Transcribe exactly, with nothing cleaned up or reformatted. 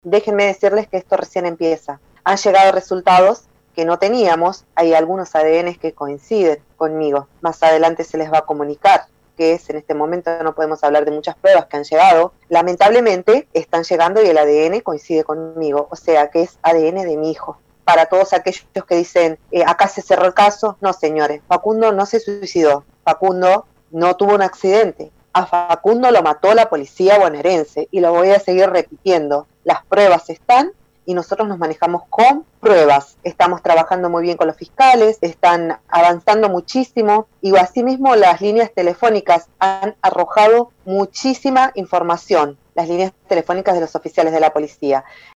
déjenme decirles que esto recién empieza. Han llegado resultados que no teníamos, hay algunos A D N que coinciden conmigo, más adelante se les va a comunicar que es, en este momento no podemos hablar de muchas pruebas que han llegado, lamentablemente están llegando y el A D N coincide conmigo, o sea que es A D N de mi hijo. Para todos aquellos que dicen, eh, acá se cerró el caso, no señores, Facundo no se suicidó, Facundo no tuvo un accidente, a Facundo lo mató la policía bonaerense y lo voy a seguir repitiendo, las pruebas están y nosotros nos manejamos con pruebas. Estamos trabajando muy bien con los fiscales, están avanzando muchísimo y asimismo las líneas telefónicas han arrojado muchísima información, las líneas telefónicas de los oficiales de la policía.